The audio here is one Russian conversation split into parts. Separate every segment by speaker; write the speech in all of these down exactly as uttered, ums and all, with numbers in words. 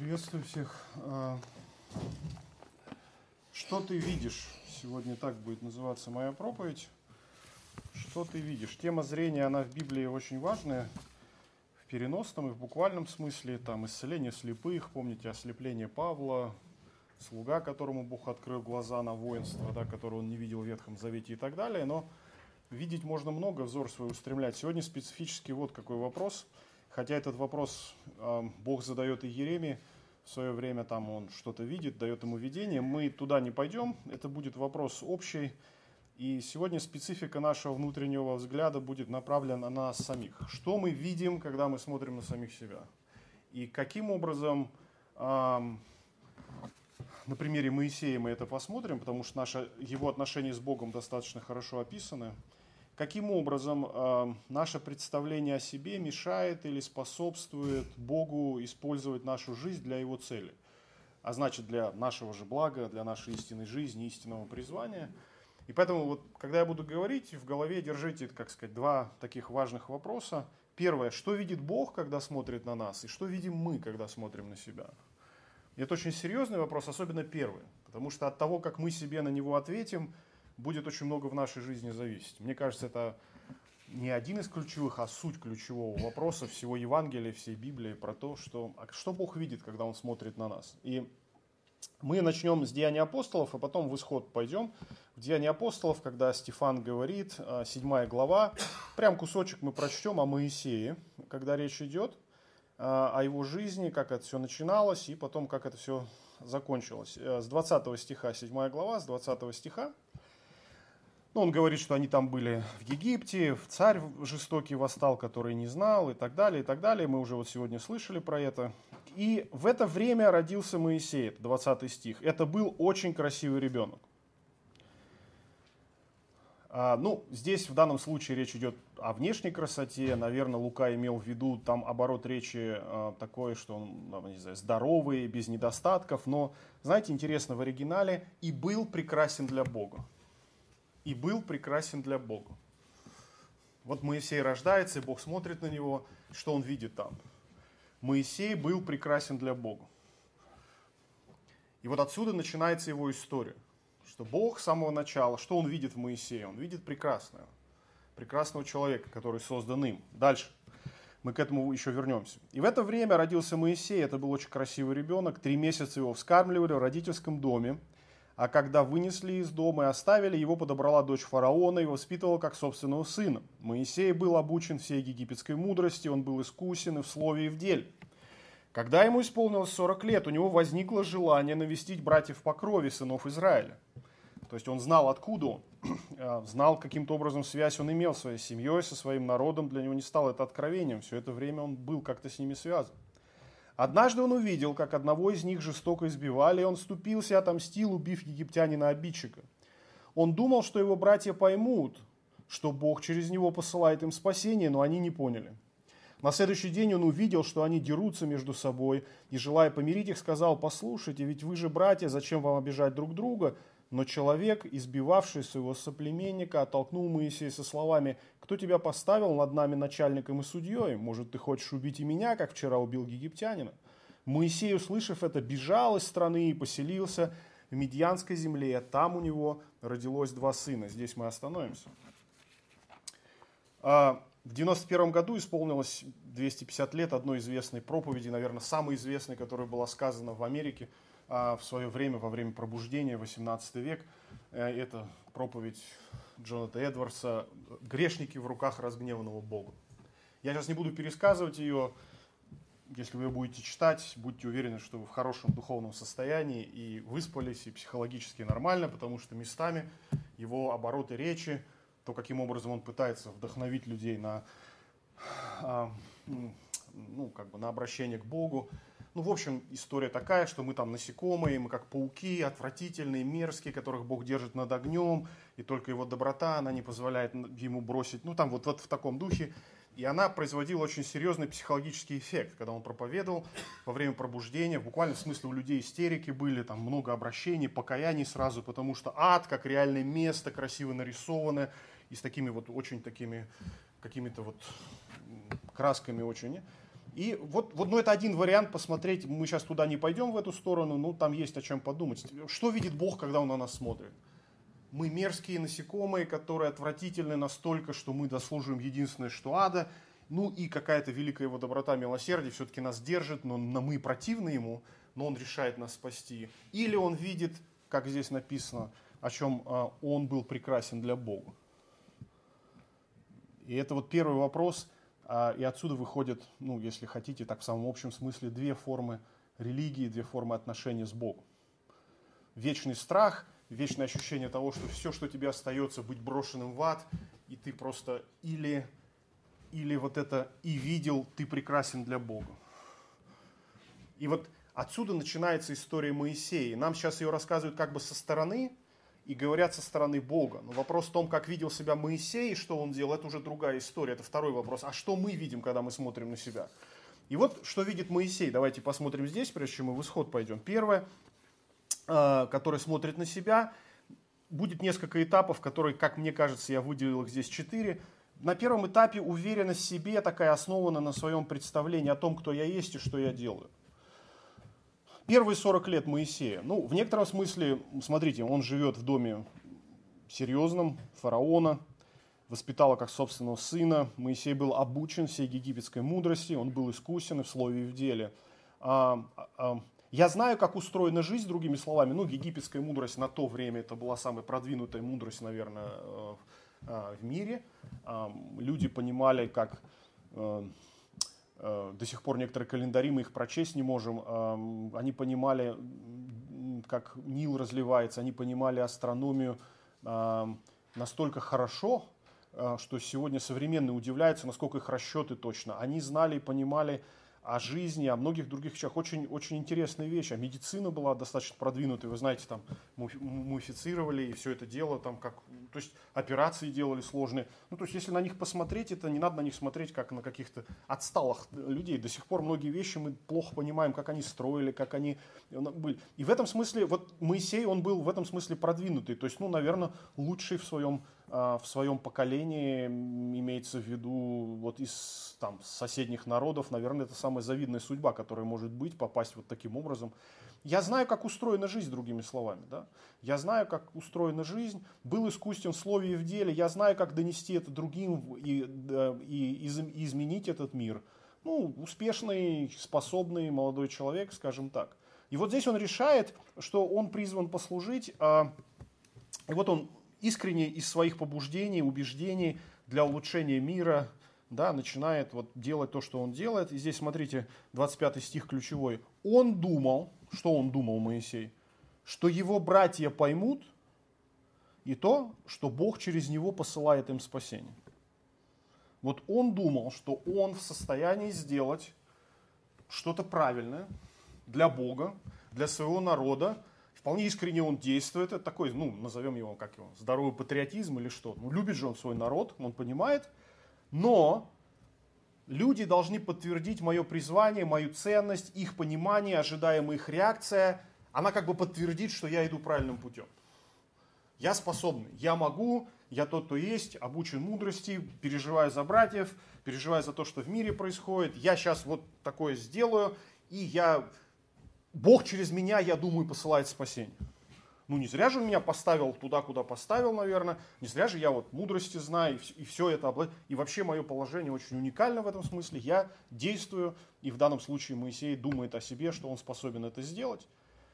Speaker 1: Приветствую всех. А, Что ты видишь? Сегодня так будет называться моя проповедь. Что ты видишь? Тема зрения, она в Библии очень важная, в переносном и в буквальном смысле. Там исцеление слепых, помните ослепление Павла, слуга, которому Бог открыл глаза на воинство, да, которого он не видел в Ветхом Завете и так далее. Но видеть можно много, взор свой устремлять. Сегодня специфически вот какой вопрос. Хотя этот вопрос э, Бог задает и Иеремии, в свое время там он что-то видит, дает ему видение. Мы туда не пойдем, это будет вопрос общий. И сегодня специфика нашего внутреннего взгляда будет направлена на нас самих. Что мы видим, когда мы смотрим на самих себя? И каким образом, э, на примере Моисея мы это посмотрим, потому что наше, его отношения с Богом достаточно хорошо описаны. Каким образом э, наше представление о себе мешает или способствует Богу использовать нашу жизнь для Его цели, а значит для нашего же блага, для нашей истинной жизни, истинного призвания. И поэтому, вот, когда я буду говорить, в голове держите, как сказать, два таких важных вопроса. Первое, что видит Бог, когда смотрит на нас, и что видим мы, когда смотрим на себя. И это очень серьезный вопрос, особенно первый, потому что от того, как мы себе на него ответим, будет очень много в нашей жизни зависеть. Мне кажется, это не один из ключевых, а суть ключевого вопроса всего Евангелия, всей Библии про то, что, а что Бог видит, когда Он смотрит на нас. И мы начнем с Деяний апостолов, а потом в Исход пойдем. В Деяния апостолов, когда Стефан говорит, седьмая глава, прям кусочек мы прочтем о Моисее, когда речь идет о его жизни, как это все начиналось, и потом, как это все закончилось. С двадцатого стиха, седьмая глава, с двадцатого стиха. Ну, он говорит, что они там были в Египте, царь жестокий восстал, который не знал, и так далее, и так далее. Мы уже вот сегодня слышали про это. И в это время родился Моисей, это двадцатый стих. Это был очень красивый ребенок. А, ну, здесь в данном случае речь идет о внешней красоте. Наверное, Лука имел в виду там оборот речи а, такой, что он, ну, не знаю, здоровый, без недостатков. Но, знаете, интересно, в оригинале «и был прекрасен для Бога». И был прекрасен для Бога. Вот Моисей рождается, и Бог смотрит на него, что он видит там. Моисей был прекрасен для Бога. И вот отсюда начинается его история. Что Бог с самого начала, что он видит в Моисее? Он видит прекрасного. Прекрасного человека, который создан им. Дальше. Мы к этому еще вернемся. И в это время родился Моисей. Это был очень красивый ребенок. Три месяца его вскармливали в родительском доме. А когда вынесли из дома и оставили, его подобрала дочь фараона и воспитывала как собственного сына. Моисей был обучен всей египетской мудрости, он был искусен и в слове, и в деле. Когда ему исполнилось сорок лет, у него возникло желание навестить братьев по крови, сынов Израиля. То есть он знал, откуда он, знал, каким-то образом связь он имел со своей семьей, со своим народом. Для него не стало это откровением, все это время он был как-то с ними связан. Однажды он увидел, как одного из них жестоко избивали, и он вступился и отомстил, убив египтянина-обидчика. Он думал, что его братья поймут, что Бог через него посылает им спасение, но они не поняли. На следующий день он увидел, что они дерутся между собой, и, желая помирить их, сказал: «Послушайте, ведь вы же братья, зачем вам обижать друг друга?» Но человек, избивавший своего соплеменника, оттолкнул Моисея со словами: «Кто тебя поставил над нами начальником и судьей? Может, ты хочешь убить и меня, как вчера убил египтянина?» Моисей, услышав это, бежал из страны и поселился в Мидьянской земле. Там у него родилось два сына. Здесь мы остановимся. В девяносто первом году исполнилось двести пятьдесят лет одной известной проповеди, наверное, самой известной, которая была сказана в Америке в свое время, во время пробуждения, восемнадцатый век. Это проповедь Джонатана Эдвардса «Грешники в руках разгневанного Бога». Я сейчас не буду пересказывать ее. Если вы ее будете читать, будьте уверены, что вы в хорошем духовном состоянии и выспались, и психологически нормально, потому что местами его обороты речи, то, каким образом он пытается вдохновить людей на, ну, как бы на обращение к Богу. Ну, в общем, история такая, что мы там насекомые, мы как пауки, отвратительные, мерзкие, которых Бог держит над огнем, и только его доброта, она не позволяет ему бросить, ну, там вот, вот в таком духе. И она производила очень серьезный психологический эффект, когда он проповедовал во время пробуждения. В буквальном смысле у людей истерики были, там много обращений, покаяний сразу, потому что ад, как реальное место, красиво нарисованное, и с такими вот очень такими, какими-то вот красками очень. И вот, вот ну, это один вариант посмотреть, мы сейчас туда не пойдем в эту сторону, ну там есть о чем подумать. Что видит Бог, когда Он на нас смотрит? Мы мерзкие насекомые, которые отвратительны настолько, что мы дослуживаем единственное, что ада. Ну и какая-то великая его доброта, милосердие все-таки нас держит, но мы противны ему, но он решает нас спасти. Или он видит, как здесь написано, о чем он был прекрасен для Бога. И это вот первый вопрос, и отсюда выходят, ну если хотите, так в самом общем смысле, две формы религии, две формы отношения с Богом. Вечный страх, вечное ощущение того, что все, что тебе остается, быть брошенным в ад, и ты просто или, или вот это «и видел, ты прекрасен для Бога». И вот отсюда начинается история Моисея. Нам сейчас ее рассказывают как бы со стороны, и говорят со стороны Бога. Но вопрос в том, как видел себя Моисей, и что он делал, это уже другая история, это второй вопрос. А что мы видим, когда мы смотрим на себя? И вот что видит Моисей. Давайте посмотрим здесь, прежде чем мы в исход пойдем. Первое, который смотрит на себя, будет несколько этапов, которые, как мне кажется, я выделил их здесь четыре. На первом этапе уверенность в себе такая основана на своем представлении о том, кто я есть и что я делаю. Первые сорок лет Моисея. Ну, в некотором смысле, смотрите, он живет в доме серьезном, фараона, воспитал его как собственного сына. Моисей был обучен всей египетской мудрости, он был искусен и в слове, и в деле. А, а, я знаю, как устроена жизнь, другими словами. Ну, египетская мудрость на то время, это была самая продвинутая мудрость, наверное, в мире. Люди понимали, как... До сих пор некоторые календари, мы их прочесть не можем. Они понимали, как Нил разливается, они понимали астрономию настолько хорошо, что сегодня современные удивляются, насколько их расчеты точно. Они знали и понимали о жизни, о многих других вещах. Очень, очень интересные вещи. А медицина была достаточно продвинутой. Вы знаете, там мумифицировали и все это дело, там как, то есть операции делали сложные. Ну, то есть если на них посмотреть, это не надо на них смотреть как на каких-то отсталых людей. До сих пор многие вещи мы плохо понимаем, как они строили, как они были. И в этом смысле, вот Моисей, он был в этом смысле продвинутый. То есть, ну, наверное, лучший в своем, в своем поколении, имеется в виду вот из там, соседних народов, наверное, это самая завидная судьба, которая может быть, попасть вот таким образом. Я знаю, как устроена жизнь, другими словами. Да? Я знаю, как устроена жизнь, был искусен в слове и в деле, я знаю, как донести это другим и, и, и изменить этот мир. Ну, успешный, способный молодой человек, скажем так. И вот здесь он решает, что он призван послужить, и вот он искренне из своих побуждений, убеждений для улучшения мира, да, начинает вот делать то, что он делает. И здесь, смотрите, двадцать пятый стих ключевой. Он думал, что он думал, Моисей, что его братья поймут, и то, что Бог через него посылает им спасение. Вот он думал, что он в состоянии сделать что-то правильное для Бога, для своего народа. Вполне искренне он действует. Это такой, ну, назовем его, как его, здоровый патриотизм или что. Ну, любит же он свой народ, он понимает. Но люди должны подтвердить мое призвание, мою ценность, их понимание, ожидаемая их реакция. Она как бы подтвердит, что я иду правильным путем. Я способный, я могу, я тот, кто есть, обучен мудрости, переживаю за братьев, переживаю за то, что в мире происходит. Я сейчас вот такое сделаю, и я... Бог через меня, я думаю, посылает спасение. Ну, не зря же он меня поставил туда, куда поставил, наверное. Не зря же я вот мудрости знаю, и все это обладаю. И вообще мое положение очень уникально в этом смысле. Я действую, и в данном случае Моисей думает о себе, что он способен это сделать.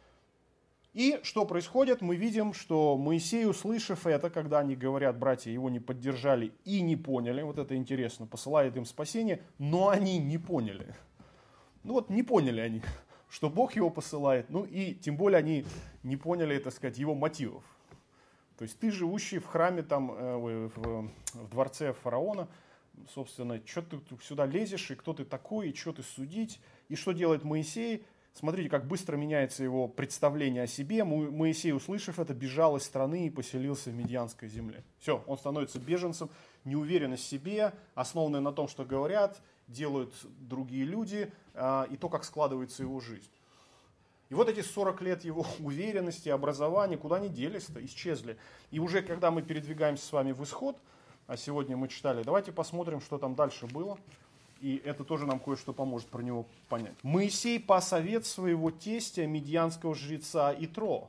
Speaker 1: И что происходит? Мы видим, что Моисей, услышав это, когда они говорят, братья его не поддержали и не поняли, вот это интересно, посылает им спасение, но они не поняли. Ну вот не поняли они, что Бог его посылает, ну и тем более они не поняли, так сказать, его мотивов. То есть ты, живущий в храме, там, в, в, в дворце фараона, собственно, что ты сюда лезешь, и кто ты такой, и что ты судить, и что делает Моисей? Смотрите, как быстро меняется его представление о себе. Моисей, услышав это, бежал из страны и поселился в Медианской земле. Все, он становится беженцем, неуверенность в себе, основанная на том, что говорят, делают другие люди, и то, как складывается его жизнь. И вот эти сорок лет его уверенности, образования, куда они делись-то, исчезли. И уже когда мы передвигаемся с вами в исход, а сегодня мы читали, давайте посмотрим, что там дальше было. И это тоже нам кое-что поможет про него понять. Моисей пас овец своего тестя, мидьянского жреца Итро.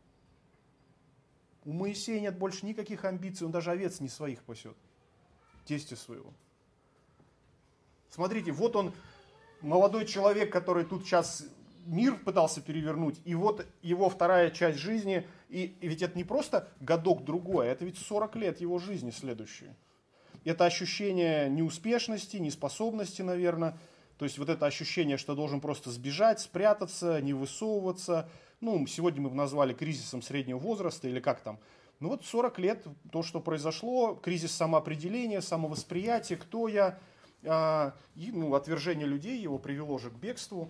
Speaker 1: У Моисея нет больше никаких амбиций, он даже овец не своих пасет, тестя своего. Смотрите, вот он, молодой человек, который тут сейчас мир пытался перевернуть, и вот его вторая часть жизни, и, и ведь это не просто годок другой, это ведь сорок лет его жизни следующие. Это ощущение неуспешности, неспособности, наверное, то есть вот это ощущение, что должен просто сбежать, спрятаться, не высовываться. Ну, сегодня мы назвали кризисом среднего возраста или как там. Ну вот сорок лет, то, что произошло, кризис самоопределения, самовосприятия, кто я, а, и, ну, отвержение людей его привело же к бегству.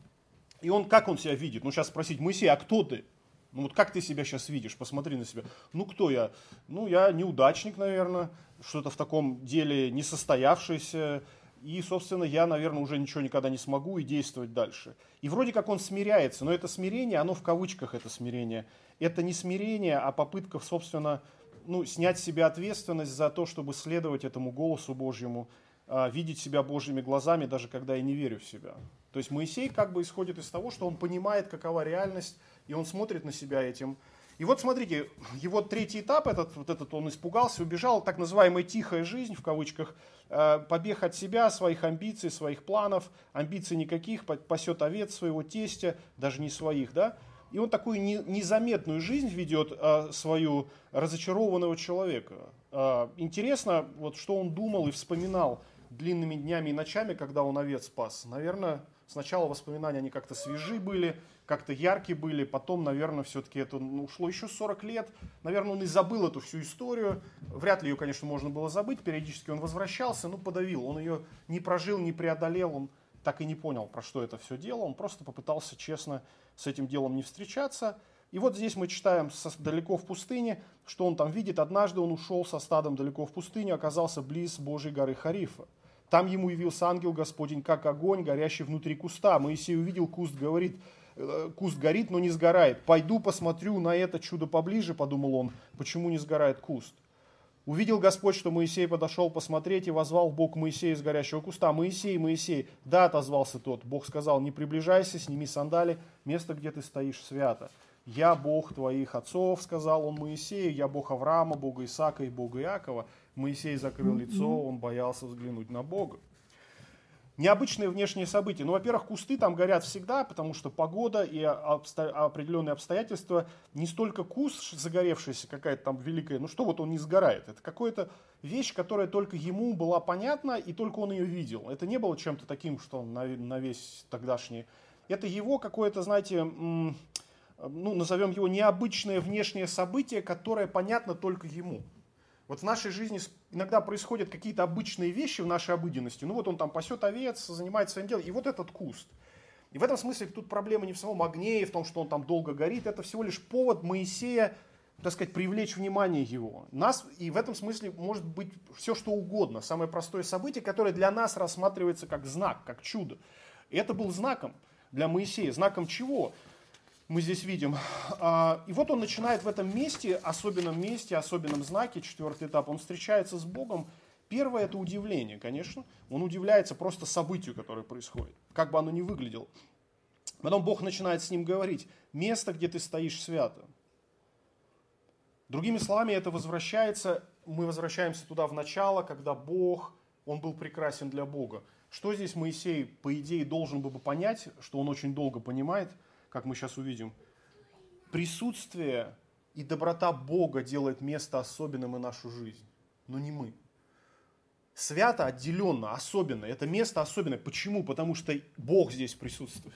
Speaker 1: И он, как он себя видит? Ну, сейчас спросить, Моисей, а кто ты? Ну, вот как ты себя сейчас видишь? Посмотри на себя. Ну, кто я? Ну, я неудачник, наверное, что-то в таком деле несостоявшееся. И, собственно, я, наверное, уже ничего никогда не смогу и действовать дальше. И вроде как он смиряется, но это смирение, оно в кавычках это смирение. Это не смирение, а попытка, собственно, ну, снять с себя ответственность за то, чтобы следовать этому голосу Божьему, а, видеть себя Божьими глазами, даже когда я не верю в себя. То есть Моисей как бы исходит из того, что он понимает, какова реальность, и он смотрит на себя этим. И вот смотрите, его третий этап, этот, вот этот он испугался, убежал, так называемая тихая жизнь, в кавычках, э, побег от себя, своих амбиций, своих планов, амбиций никаких, пасет овец своего тестя, даже не своих, да. И он такую не, незаметную жизнь ведет э, свою разочарованного человека. Э, интересно, вот что он думал и вспоминал длинными днями и ночами, когда он овец спас. Наверное, сначала воспоминания, они как-то свежи были, как-то яркие были, потом, наверное, все-таки это ну, ушло еще сорок лет. Наверное, он и забыл эту всю историю. Вряд ли ее, конечно, можно было забыть. Периодически он возвращался, ну, подавил. Он ее не прожил, не преодолел, он так и не понял, про что это все дело. Он просто попытался честно с этим делом не встречаться. И вот здесь мы читаем со, далеко в пустыне, что он там видит. Однажды он ушел со стадом далеко в пустыню, оказался близ Божьей горы Харифа. Там ему явился ангел Господень, как огонь, горящий внутри куста. Моисей увидел куст, говорит, куст горит, но не сгорает. Пойду посмотрю на это чудо поближе, подумал он, почему не сгорает куст. Увидел Господь, что Моисей подошел посмотреть и возвал Бог Моисея из горящего куста. Моисей, Моисей, да, отозвался тот. Бог сказал, не приближайся, сними сандали, место, где ты стоишь, свято. Я Бог твоих отцов, сказал он Моисею, я Бог Авраама, Бога Исаака и Бога Иакова. Моисей закрыл лицо, он боялся взглянуть на Бога. Необычные внешние события. Ну, во-первых, кусты там горят всегда, потому что погода и обсто... определенные обстоятельства. Не столько куст загоревшийся, какая-то там великая, ну что вот он не сгорает. Это какая-то вещь, которая только ему была понятна, и только он ее видел. Это не было чем-то таким, что он на, на весь тогдашний. Это его какое-то, знаете, м- ну, назовем его необычное внешнее событие, которое понятно только ему. Вот в нашей жизни иногда происходят какие-то обычные вещи в нашей обыденности. Ну вот он там пасет овец, занимается своим делом, и вот этот куст. И в этом смысле тут проблема не в самом огне, и в том, что он там долго горит. Это всего лишь повод Моисея, так сказать, привлечь внимание его. Нас, и в этом смысле может быть все, что угодно. Самое простое событие, которое для нас рассматривается как знак, как чудо. И это был знаком для Моисея. Знаком чего? Мы здесь видим. И вот он начинает в этом месте, особенном месте, особенном знаке, четвертый этап, он встречается с Богом. Первое – это удивление, конечно. Он удивляется просто событию, которое происходит, как бы оно ни выглядело. Потом Бог начинает с ним говорить: место, где ты стоишь, свято. Другими словами, это возвращается, мы возвращаемся туда в начало, когда Бог, он был прекрасен для Бога. Что здесь Моисей, по идее, должен был бы понять, что он очень долго понимает, как мы сейчас увидим. Присутствие и доброта Бога делает место особенным и нашу жизнь, но не мы. Свято, отделенно, особенно. Это место особенное. Почему? Потому что Бог здесь присутствует.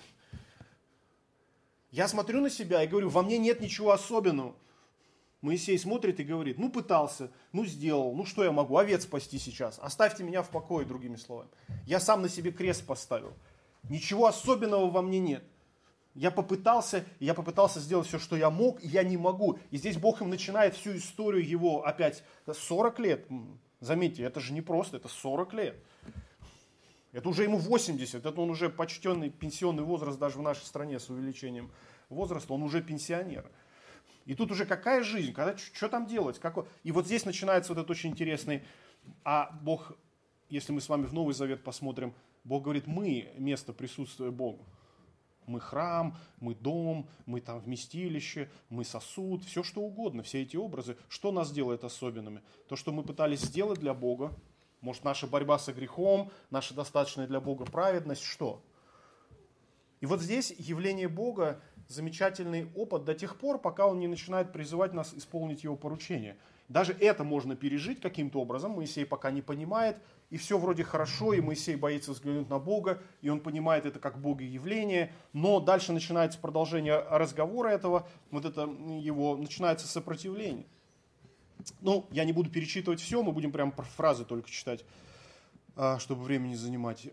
Speaker 1: Я смотрю на себя и говорю, во мне нет ничего особенного. Моисей смотрит и говорит, ну пытался, ну сделал, ну что я могу, овец спасти сейчас. Оставьте меня в покое, другими словами. Я сам на себе крест поставил. Ничего особенного во мне нет. Я попытался, я попытался сделать все, что я мог, и я не могу. И здесь Бог им начинает всю историю его опять. сорок лет, заметьте, это же не просто, это сорок лет. Это уже ему восемьдесят, это он уже почтенный пенсионный возраст даже в нашей стране с увеличением возраста, он уже пенсионер. И тут уже какая жизнь, когда, что там делать? Какой? И вот здесь начинается вот этот очень интересный, а Бог если мы с вами в Новый Завет посмотрим, Бог говорит, мы место присутствия Бога. Мы храм, мы дом, мы там вместилище, мы сосуд, все что угодно, все эти образы. Что нас делает особенными? То, что мы пытались сделать для Бога, может, наша борьба со грехом, наша достаточная для Бога праведность, что? И вот здесь явление Бога замечательный опыт до тех пор, пока Он не начинает призывать нас исполнить Его поручение. Даже это можно пережить каким-то образом, Моисей пока не понимает, и все вроде хорошо, и Моисей боится взглянуть на Бога, и он понимает это как Богоявление, но дальше начинается продолжение разговора этого, вот это его, начинается сопротивление. Ну, я не буду перечитывать все, мы будем прямо фразы только читать, чтобы время не занимать.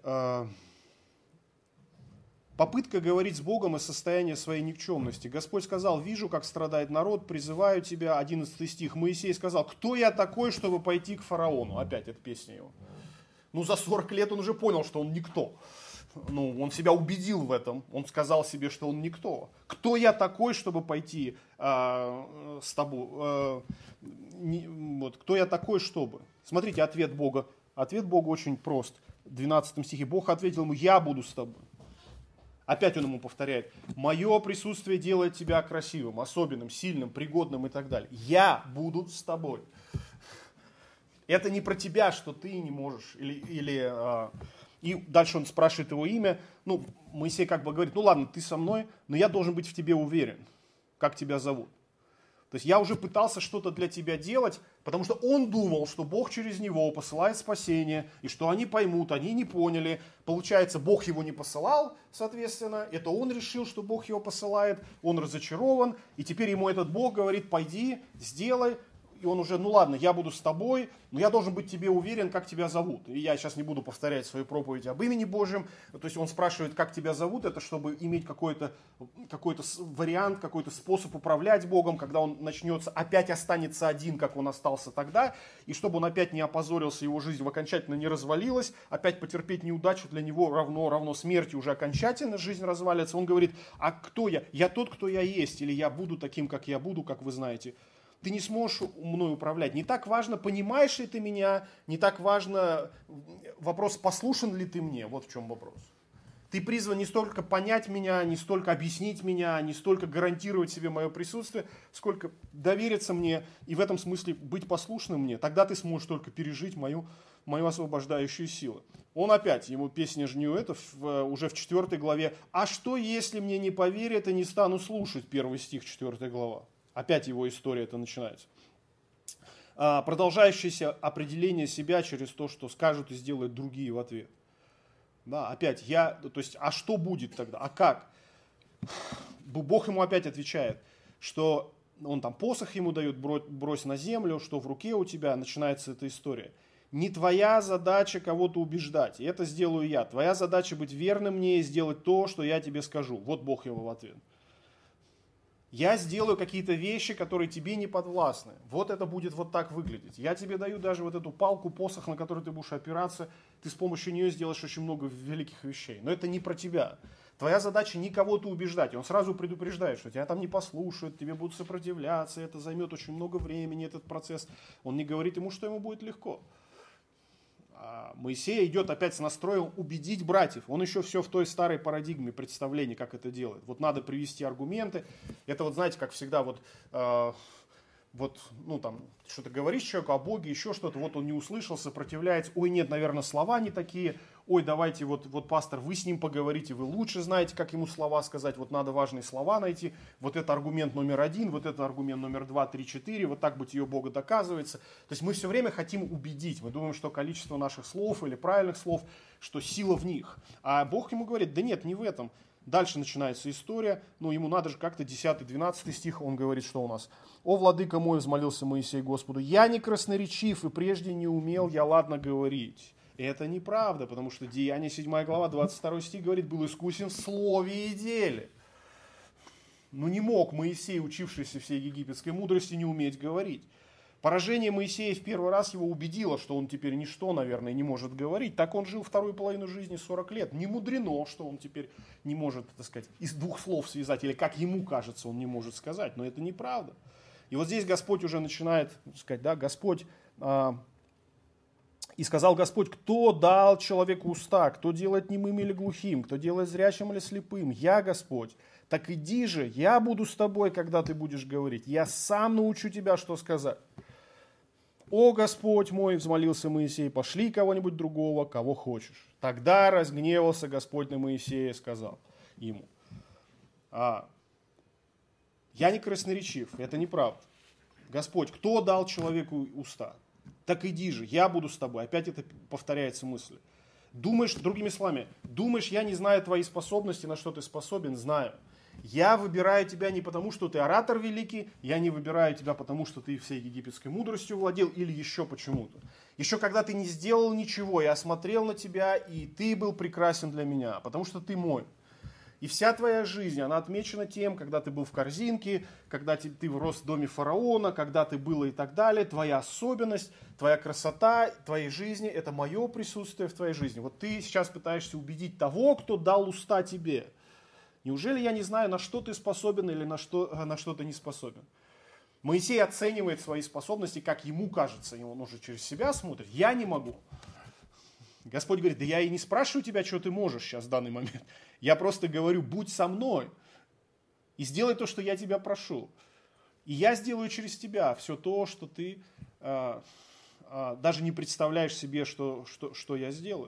Speaker 1: Попытка говорить с Богом из состояния своей никчемности. Господь сказал, вижу, как страдает народ, призываю тебя. одиннадцатый стих. Моисей сказал, кто я такой, чтобы пойти к фараону? Опять эта песня его. Ну, за сорок лет он уже понял, что он никто. Ну, он себя убедил в этом. Он сказал себе, что он никто. Кто я такой, чтобы пойти э, с тобой? Э, не, вот, кто я такой, чтобы? Смотрите, ответ Бога. Ответ Бога очень прост. В двенадцатом стихе Бог ответил ему, я буду с тобой. Опять он ему повторяет, мое присутствие делает тебя красивым, особенным, сильным, пригодным и так далее. Я буду с тобой. Это не про тебя, что ты не можешь. Или, или, а... И дальше он спрашивает его имя. Ну, Моисей как бы говорит, ну ладно, ты со мной, но я должен быть в тебе уверен, как тебя зовут. То есть я уже пытался что-то для тебя делать, потому что он думал, что Бог через него посылает спасение, и что они поймут, они не поняли. Получается, Бог его не посылал, соответственно, это он решил, что Бог его посылает, он разочарован, и теперь ему этот Бог говорит, пойди, сделай. И он уже, ну ладно, я буду с тобой, но я должен быть тебе уверен, как тебя зовут. И я сейчас не буду повторять свою проповедь об имени Божьем. То есть он спрашивает, как тебя зовут, это чтобы иметь какой-то, какой-то вариант, какой-то способ управлять Богом, когда он начнется, опять останется один, как он остался тогда, и чтобы он опять не опозорился, его жизнь окончательно не развалилась, опять потерпеть неудачу для него равно, равно смерти, уже окончательно жизнь развалится. Он говорит, а кто я? Я тот, кто я есть, или я буду таким, как я буду, как вы знаете. Ты не сможешь мной управлять. Не так важно, понимаешь ли ты меня, не так важно вопрос, послушен ли ты мне. Вот в чем вопрос. Ты призван не столько понять меня, не столько объяснить меня, не столько гарантировать себе мое присутствие, сколько довериться мне и в этом смысле быть послушным мне. Тогда ты сможешь только пережить мою, мою освобождающую силу. Он опять, ему песня жню это в, уже в четвертой главе. А что, если мне не поверят и не стану слушать? Первый стих, четвертая глава. Опять его история это начинается. А, продолжающееся определение себя через то, что скажут и сделают другие в ответ. Да, опять, я, то есть, а что будет тогда? А как? Бог ему опять отвечает, что он там посох ему дает, брось на землю, что в руке у тебя, начинается эта история. Не твоя задача кого-то убеждать, и это сделаю я. Твоя задача быть верным мне и сделать то, что я тебе скажу. Вот Бог его в ответ. Я сделаю какие-то вещи, которые тебе не подвластны. Вот это будет вот так выглядеть. Я тебе даю даже вот эту палку, посох, на который ты будешь опираться. Ты с помощью нее сделаешь очень много великих вещей. Но это не про тебя. Твоя задача не кого-то убеждать. И он сразу предупреждает, что тебя там не послушают, тебе будут сопротивляться, это займет очень много времени, этот процесс. Он не говорит ему, что ему будет легко. Моисей идет опять с настроем убедить братьев. Он еще все в той старой парадигме представления, как это делает. Вот надо привести аргументы. Это вот, знаете, как всегда, вот, э, вот ну там, что-то говоришь человеку о Боге, еще что-то, вот он не услышал, сопротивляется. Ой, нет, наверное, слова не такие. Ой, давайте, вот, вот, пастор, вы с ним поговорите, вы лучше знаете, как ему слова сказать. Вот надо важные слова найти. Вот это аргумент номер один, вот это аргумент номер два, три, четыре. Вот так бытие Бога доказывается. То есть мы все время хотим убедить. Мы думаем, что количество наших слов или правильных слов, что сила в них. А Бог ему говорит, да нет, не в этом. Дальше начинается история, ну ему надо же как-то десятый-двенадцатый стих, он говорит, что у нас. «О, владыка мой, взмолился Моисей Господу, я не красноречив и прежде не умел я ладно говорить». И это неправда, потому что Деяния седьмая глава, двадцать второй стих говорит, был искусен в слове и деле. Ну не мог Моисей, учившийся всей египетской мудрости, не уметь говорить. Поражение Моисея в первый раз его убедило, что он теперь ничто, наверное, не может говорить. Так он жил вторую половину жизни сорок лет. Не мудрено, что он теперь не может, так сказать, из двух слов связать, или как ему кажется, он не может сказать. Но это неправда. И вот здесь Господь уже начинает, так сказать, да, Господь, а, И сказал Господь: кто дал человеку уста, кто делает немым или глухим, кто делает зрячим или слепым? Я Господь. Так иди же, я буду с тобой, когда ты будешь говорить. Я сам научу тебя, что сказать. О Господь мой, взмолился Моисей, пошли кого-нибудь другого, кого хочешь. Тогда разгневался Господь на Моисея и сказал ему: а, я не красноречив, это неправда. Господь, кто дал человеку уста? Так иди же, я буду с тобой. Опять это повторяется мысль. Думаешь, другими словами, думаешь, я не знаю твои способности, на что ты способен? Знаю. Я выбираю тебя не потому, что ты оратор великий, я не выбираю тебя потому, что ты всей египетской мудростью владел или еще почему-то. Еще когда ты не сделал ничего, я смотрел на тебя, и ты был прекрасен для меня, потому что ты мой. И вся твоя жизнь, она отмечена тем, когда ты был в корзинке, когда ты, ты рос в доме фараона, когда ты был и так далее. Твоя особенность, твоя красота твоей жизни – это мое присутствие в твоей жизни. Вот ты сейчас пытаешься убедить того, кто дал уста тебе. Неужели я не знаю, на что ты способен или на что, на что ты не способен? Моисей оценивает свои способности, как ему кажется, и он уже через себя смотрит. Я не могу. Господь говорит: да я и не спрашиваю тебя, что ты можешь сейчас в данный момент. Я просто говорю: будь со мной и сделай то, что я тебя прошу. И я сделаю через тебя все то, что ты а, а, даже не представляешь себе, что, что, что я сделаю.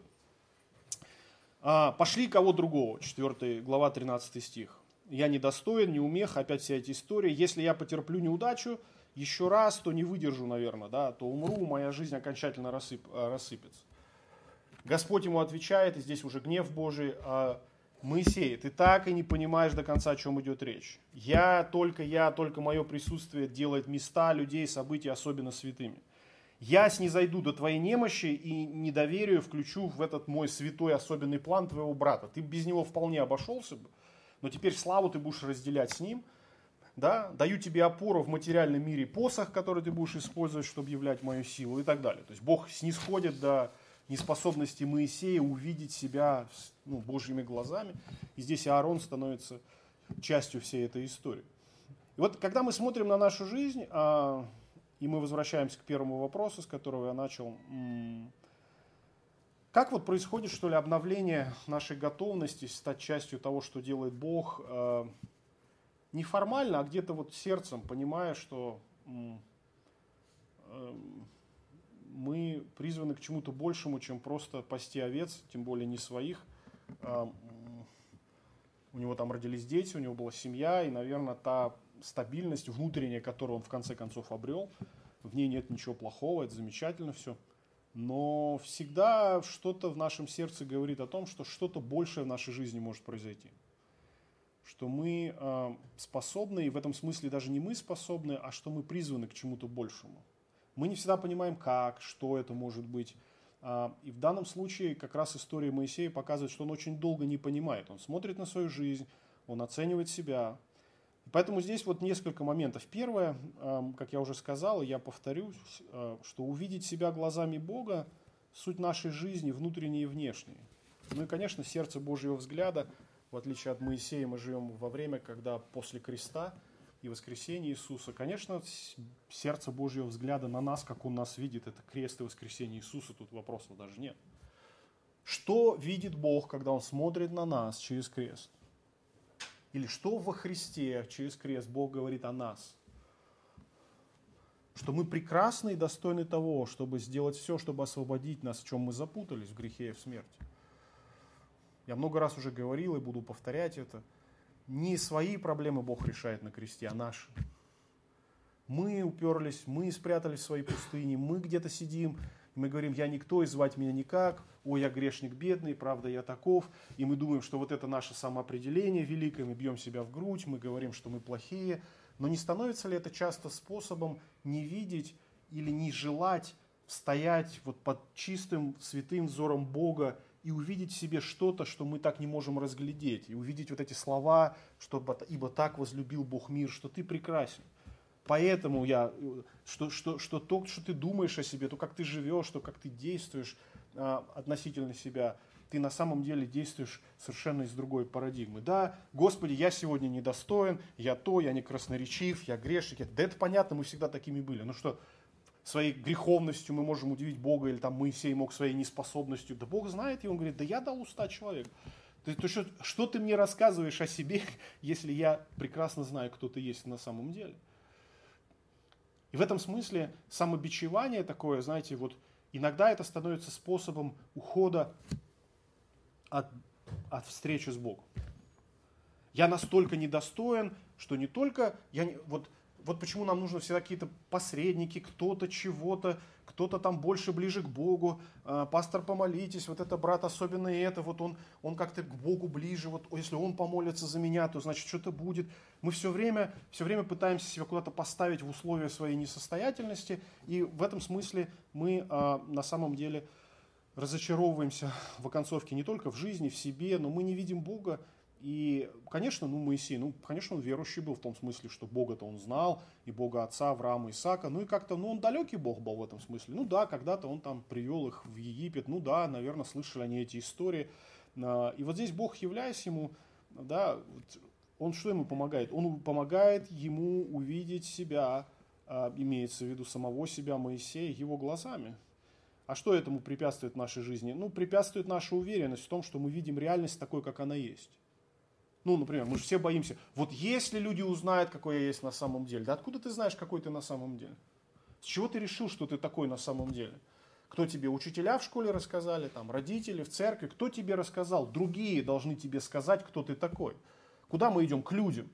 Speaker 1: А, пошли кого другого, четвёртая глава, тринадцатый стих. Я недостоин, не умех, опять вся эти истории. Если я потерплю неудачу еще раз, то не выдержу, наверное, да, то умру, моя жизнь окончательно рассып, рассыпется. Господь ему отвечает, и здесь уже гнев Божий: Моисей, ты так и не понимаешь до конца, о чем идет речь. Я, только я, только мое присутствие делает места, людей, события особенно святыми. Я снизойду до твоей немощи и недоверию включу в этот мой святой особенный план твоего брата. Ты без него вполне обошелся бы, но теперь славу ты будешь разделять с ним. Да? Даю тебе опору в материальном мире, посох, который ты будешь использовать, чтобы являть мою силу и так далее. То есть Бог снисходит до неспособности Моисея увидеть себя, ну, Божьими глазами. И здесь Аарон становится частью всей этой истории. И вот когда мы смотрим на нашу жизнь, а, и мы возвращаемся к первому вопросу, с которого я начал, как вот происходит, что ли, обновление нашей готовности стать частью того, что делает Бог, а, не формально, а где-то вот сердцем, понимая, что мы призваны к чему-то большему, чем просто пасти овец, тем более не своих. У него там родились дети, у него была семья, и, наверное, та стабильность внутренняя, которую он в конце концов обрел, в ней нет ничего плохого, это замечательно все. Но всегда что-то в нашем сердце говорит о том, что что-то большее в нашей жизни может произойти. Что мы способны, и в этом смысле даже не мы способны, а что мы призваны к чему-то большему. Мы не всегда понимаем, как, что это может быть. И в данном случае как раз история Моисея показывает, что он очень долго не понимает. Он смотрит на свою жизнь, он оценивает себя. Поэтому здесь вот несколько моментов. Первое, как я уже сказал, и я повторюсь, что увидеть себя глазами Бога – суть нашей жизни, внутренней и внешней. Ну и, конечно, сердце Божьего взгляда, в отличие от Моисея, мы живем во время, когда после креста и воскресения Иисуса, конечно, сердце Божьего взгляда на нас, как Он нас видит, это крест и воскресение Иисуса, тут вопросов даже нет. Что видит Бог, когда Он смотрит на нас через крест? Или что во Христе через крест Бог говорит о нас? Что мы прекрасны и достойны того, чтобы сделать все, чтобы освободить нас, в чем мы запутались, в грехе и в смерти. Я много раз уже говорил и буду повторять это. Не свои проблемы Бог решает на кресте, а наши. Мы уперлись, мы спрятались в своей пустыне, мы где-то сидим, и мы говорим: я никто, и звать меня никак, ой, я грешник бедный, правда, я таков. И мы думаем, что вот это наше самоопределение великое, мы бьем себя в грудь, мы говорим, что мы плохие. Но не становится ли это часто способом не видеть или не желать стоять вот под чистым, святым взором Бога и увидеть в себе что-то, что мы так не можем разглядеть, и увидеть вот эти слова, что «ибо так возлюбил Бог мир», что ты прекрасен. Поэтому я, что, что, что то, что ты думаешь о себе, то, как ты живешь, то, как ты действуешь а, относительно себя, ты на самом деле действуешь совершенно из другой парадигмы. Да, Господи, я сегодня недостоин, я то, я не красноречив, я грешник. Да это понятно, мы всегда такими были. Ну что, своей греховностью мы можем удивить Бога, или там Моисей мог своей неспособностью. Да Бог знает, и он говорит, да я дал уста человеку. То, то что, что ты мне рассказываешь о себе, если я прекрасно знаю, кто ты есть на самом деле? И в этом смысле самобичевание такое, знаете, вот иногда это становится способом ухода от, от встречи с Богом. Я настолько недостоин, что не только я не, вот, вот почему нам нужно всегда какие-то посредники, кто-то чего-то, кто-то там больше ближе к Богу, пастор, помолитесь, вот это брат, особенно это, вот он, он как-то к Богу ближе, вот если он помолится за меня, то значит что-то будет. Мы все время, все время пытаемся себя куда-то поставить в условия своей несостоятельности, и в этом смысле мы на самом деле разочаровываемся в оконцовке не только в жизни, в себе, но мы не видим Бога. И, конечно, ну, Моисей, ну, конечно, он верующий был в том смысле, что Бога-то он знал, и Бога отца Авраама, Исаака, ну и как-то, ну, он далекий Бог был в этом смысле. Ну да, когда-то он там привел их в Египет, ну да, наверное, слышали они эти истории. И вот здесь Бог, являясь ему, да, он что ему помогает? Он помогает ему увидеть себя, имеется в виду самого себя, Моисея, его глазами. А что этому препятствует в нашей жизни? Ну, препятствует наша уверенность в том, что мы видим реальность такой, как она есть. Ну, например, мы же все боимся. Вот если люди узнают, какой я есть на самом деле, да откуда ты знаешь, какой ты на самом деле? С чего ты решил, что ты такой на самом деле? Кто тебе, учителя в школе рассказали, там, родители в церкви, кто тебе рассказал? Другие должны тебе сказать, кто ты такой. Куда мы идем? К людям.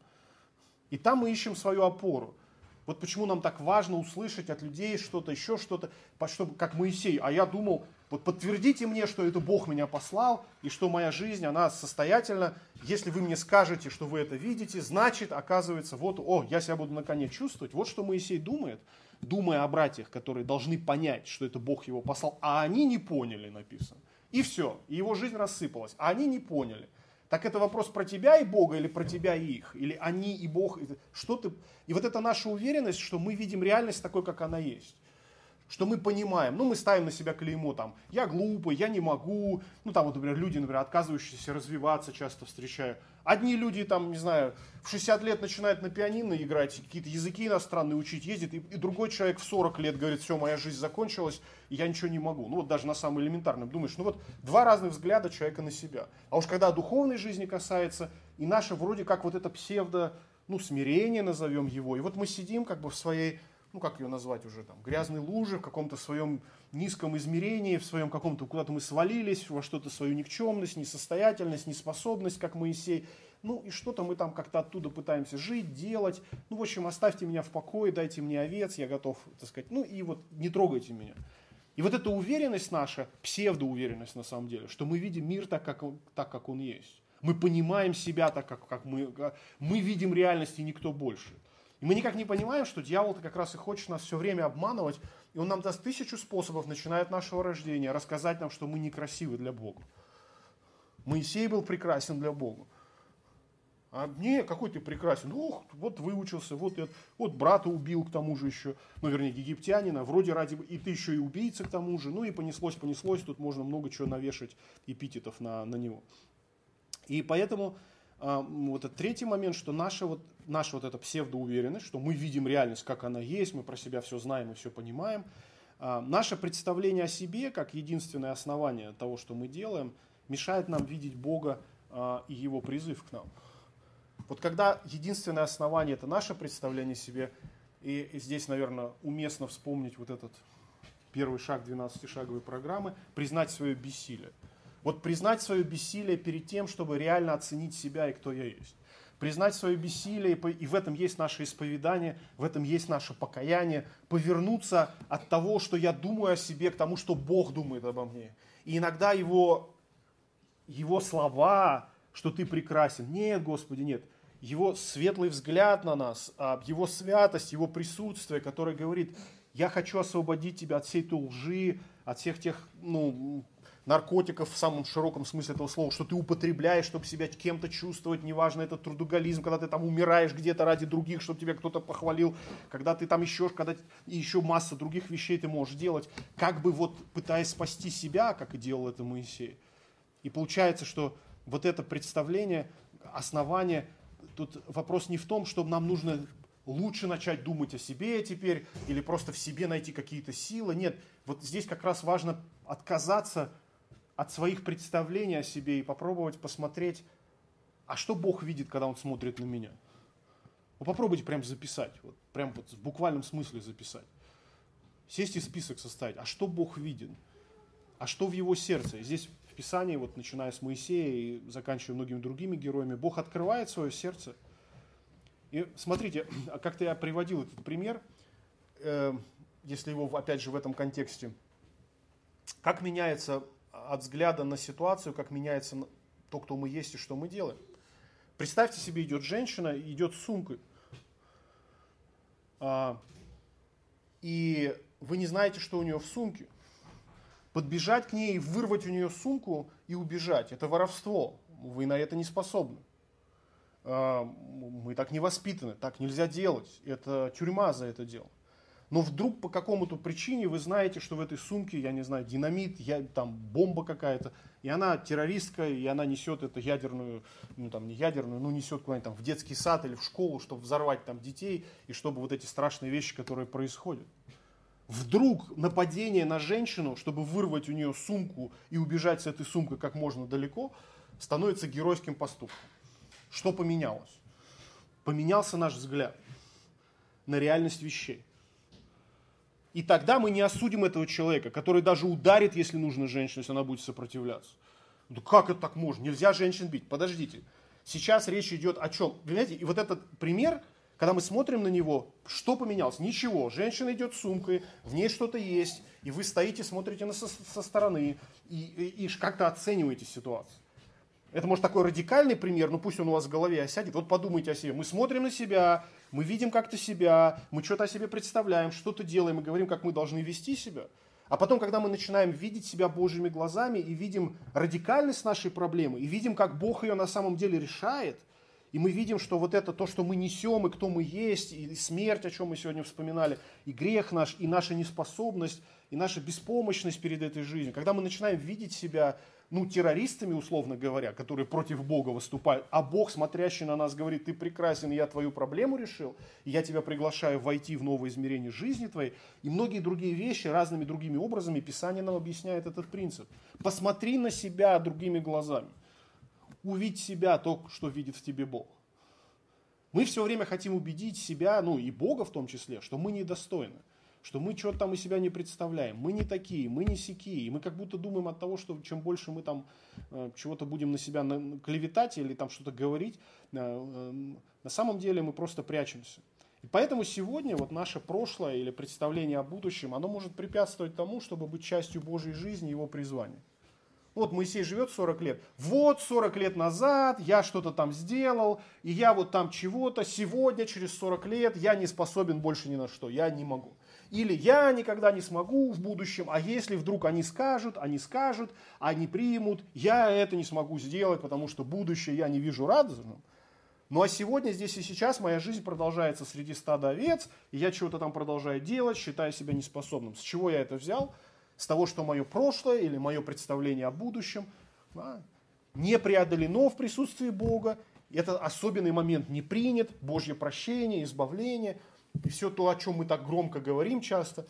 Speaker 1: И там мы ищем свою опору. Вот почему нам так важно услышать от людей что-то, еще что-то, чтобы, как Моисей. А я думал, вот подтвердите мне, что это Бог меня послал, и что моя жизнь, она состоятельна. Если вы мне скажете, что вы это видите, значит, оказывается, вот, о, я себя буду наконец чувствовать. Вот что Моисей думает, думая о братьях, которые должны понять, что это Бог его послал, а они не поняли, написано. И все, и его жизнь рассыпалась, а они не поняли. Так это вопрос про тебя и Бога или про тебя и их? Или они и Бог? Что ты... И вот это наша уверенность, что мы видим реальность такой, как она есть. Что мы понимаем, ну мы ставим на себя клеймо, там, я глупый, я не могу. Ну там вот, например, люди, например, отказывающиеся развиваться, часто встречаю. Одни люди, там, не знаю, в шестьдесят лет начинают на пианино играть, какие-то языки иностранные учить, ездит, и, и другой человек в сорок лет говорит, все, моя жизнь закончилась, и я ничего не могу. Ну вот даже на самом элементарном. Думаешь, ну вот два разных взгляда человека на себя. А уж когда духовной жизни касается, и наше вроде как вот это псевдо, ну смирение назовем его, и вот мы сидим как бы в своей, ну как ее назвать уже, там, грязной луже, в каком-то своем низком измерении, в своем каком-то, куда-то мы свалились, во что-то свою никчемность, несостоятельность, неспособность, как Моисей. Ну и что-то мы там как-то оттуда пытаемся жить, делать. Ну, в общем, оставьте меня в покое, дайте мне овец, я готов, так сказать, ну и вот не трогайте меня. И вот эта уверенность наша, псевдоуверенность на самом деле, что мы видим мир так, как он, так, как он есть. Мы понимаем себя так, как, как мы, мы видим реальность и никто больше. И мы никак не понимаем, что дьявол-то как раз и хочет нас все время обманывать, и он нам даст тысячу способов, начиная от нашего рождения, рассказать нам, что мы некрасивы для Бога. Моисей был прекрасен для Бога. А не, какой ты прекрасен. Ух, вот выучился, вот, вот брата убил к тому же еще, ну, вернее, египтянина, вроде ради, и ты еще и убийца к тому же, ну и понеслось, понеслось, тут можно много чего навешать эпитетов на, на него. И поэтому а, вот этот третий момент, что наша вот, наша вот эта псевдоуверенность, что мы видим реальность, как она есть, мы про себя все знаем и все понимаем, а, наше представление о себе, как единственное основание того, что мы делаем, мешает нам видеть Бога а, и Его призыв к нам. Вот когда единственное основание – это наше представление о себе, и, и здесь, наверное, уместно вспомнить вот этот первый шаг двенадцатишаговой программы – признать свое бессилие. Вот признать свое бессилие перед тем, чтобы реально оценить себя и кто я есть. Признать свое бессилие, и в этом есть наше исповедание, в этом есть наше покаяние. Повернуться от того, что я думаю о себе, к тому, что Бог думает обо мне. И иногда его, его слова, что ты прекрасен. Нет, Господи, нет. Его светлый взгляд на нас, его святость, его присутствие, которое говорит, я хочу освободить тебя от всей той лжи, от всех тех, ну, наркотиков в самом широком смысле этого слова, что ты употребляешь, чтобы себя кем-то чувствовать, неважно, это трудоголизм, когда ты там умираешь где-то ради других, чтобы тебя кто-то похвалил, когда ты там еще, когда и еще масса других вещей ты можешь делать, как бы вот пытаясь спасти себя, как и делал это Моисей. И получается, что вот это представление, основание, тут вопрос не в том, что нам нужно лучше начать думать о себе теперь, или просто в себе найти какие-то силы. Нет, вот здесь как раз важно отказаться от своих представлений о себе и попробовать посмотреть, а что Бог видит, когда Он смотрит на меня. Вы попробуйте прям записать, вот, прям вот в буквальном смысле записать. Сесть и список составить, а что Бог видит, а что в Его сердце. И здесь в Писании, вот, начиная с Моисея и заканчивая многими другими героями, Бог открывает свое сердце. И смотрите, как-то я приводил этот пример, э, если его опять же в этом контексте, как меняется от взгляда на ситуацию, как меняется то, кто мы есть и что мы делаем. Представьте себе, идет женщина, идет с сумкой, а, и вы не знаете, что у нее в сумке. Подбежать к ней, вырвать у нее сумку и убежать – это воровство. Вы на это не способны. А, мы так не воспитаны, так нельзя делать. Это тюрьма за это дело. Но вдруг по какому-то причине вы знаете, что в этой сумке, я не знаю, динамит, я, там бомба какая-то, и она террористка, и она несет эту ядерную, ну там не ядерную, ну несет куда-нибудь там в детский сад или в школу, чтобы взорвать там детей, и чтобы вот эти страшные вещи, которые происходят. Вдруг нападение на женщину, чтобы вырвать у нее сумку и убежать с этой сумкой как можно далеко, становится геройским поступком. Что поменялось? Поменялся наш взгляд на реальность вещей. И тогда мы не осудим этого человека, который даже ударит, если нужно, женщину, если она будет сопротивляться. Да как это так можно? Нельзя женщин бить. Подождите. Сейчас речь идет о чем? Понимаете, и вот этот пример, когда мы смотрим на него, что поменялось? Ничего. Женщина идет с сумкой, в ней что-то есть, и вы стоите, смотрите на со, со стороны и, и, и как-то оцениваете ситуацию. Это, может, такой радикальный пример, но пусть он у вас в голове осядет. Вот подумайте о себе. Мы смотрим на себя, мы видим как-то себя, мы что-то о себе представляем, что-то делаем и говорим, как мы должны вести себя. А потом, когда мы начинаем видеть себя Божьими глазами и видим радикальность нашей проблемы, и видим, как Бог ее на самом деле решает, и мы видим, что вот это то, что мы несем, и кто мы есть, и смерть, о чем мы сегодня вспоминали, и грех наш, и наша неспособность, и наша беспомощность перед этой жизнью, когда мы начинаем видеть себя, ну, террористами, условно говоря, которые против Бога выступают, а Бог, смотрящий на нас, говорит: ты прекрасен, я твою проблему решил, и я тебя приглашаю войти в новое измерение жизни твоей, и многие другие вещи разными другими образами Писание нам объясняет этот принцип. Посмотри на себя другими глазами, увидь себя, то, что видит в тебе Бог. Мы все время хотим убедить себя, ну и Бога в том числе, что мы недостойны, что мы что-то там из себя не представляем, мы не такие, мы не сякие, и мы как будто думаем от того, что чем больше мы там э, чего-то будем на себя на, клеветать или там что-то говорить, э, э, на самом деле мы просто прячемся. И поэтому сегодня вот наше прошлое или представление о будущем, оно может препятствовать тому, чтобы быть частью Божьей жизни, Его призвания. Вот Моисей живет сорок лет. Вот сорок лет назад я что-то там сделал, и я вот там чего-то, сегодня, через сорок лет, я не способен больше ни на что, я не могу. Или я никогда не смогу в будущем, а если вдруг они скажут, они скажут, они примут, я это не смогу сделать, потому что будущее я не вижу радостным. Ну а сегодня, здесь и сейчас моя жизнь продолжается среди стада овец, и я чего-то там продолжаю делать, считая себя неспособным. С чего я это взял? С того, что мое прошлое или мое представление о будущем, да, не преодолено в присутствии Бога. Это особенный момент не принят, Божье прощение, избавление. И все то, о чем мы так громко говорим часто,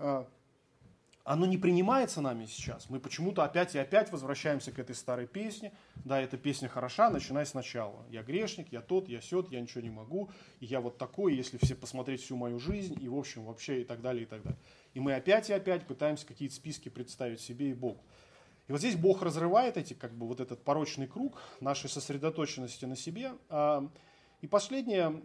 Speaker 1: оно не принимается нами сейчас. Мы почему-то опять и опять возвращаемся к этой старой песне. Да, эта песня хороша, начинай сначала. Я грешник, я тот, я сет, я ничего не могу. И я вот такой, если все посмотреть всю мою жизнь, и в общем вообще и так далее, и так далее. И мы опять и опять пытаемся какие-то списки представить себе и Богу. И вот здесь Бог разрывает эти, как бы, вот этот порочный круг нашей сосредоточенности на себе. И последнее,